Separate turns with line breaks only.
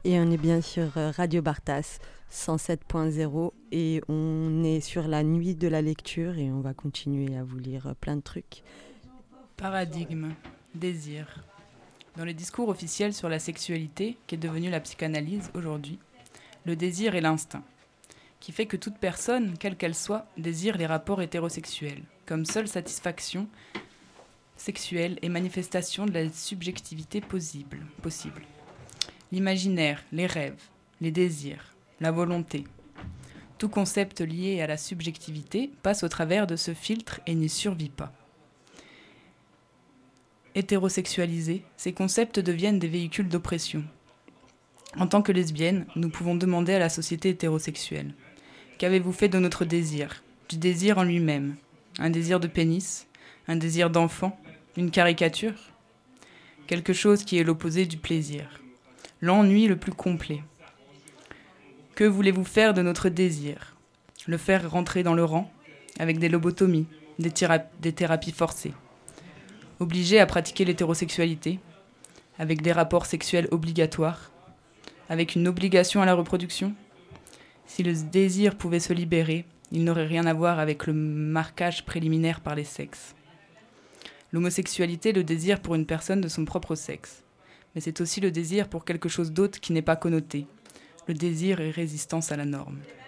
Et on est bien sur Radio Bartas 107.0 et on est sur la nuit de la lecture et on va continuer à vous lire plein de trucs.
Paradigme, désir. Dans les discours officiels sur la sexualité, qui est devenue la psychanalyse aujourd'hui, le désir est l'instinct, qui fait que toute personne, quelle qu'elle soit, désire les rapports hétérosexuels, comme seule satisfaction sexuelle et manifestation de la subjectivité possible. L'imaginaire, les rêves, les désirs, la volonté. Tout concept lié à la subjectivité passe au travers de ce filtre et n'y survit pas. Hétérosexualisés, ces concepts deviennent des véhicules d'oppression. En tant que lesbiennes, nous pouvons demander à la société hétérosexuelle: qu'avez-vous fait de notre désir, du désir en lui-même? Un désir de pénis? Un désir d'enfant? Une caricature? Quelque chose qui est l'opposé du plaisir. L'ennui le plus complet. Que voulez-vous faire de notre désir? Le faire rentrer dans le rang, avec des lobotomies, des thérapies forcées. Obligé à pratiquer l'hétérosexualité, avec des rapports sexuels obligatoires, avec une obligation à la reproduction? Si le désir pouvait se libérer, il n'aurait rien à voir avec le marquage préliminaire par les sexes. L'homosexualité est le désir pour une personne de son propre sexe. Mais c'est aussi le désir pour quelque chose d'autre qui n'est pas connoté. Le désir est résistance à la norme.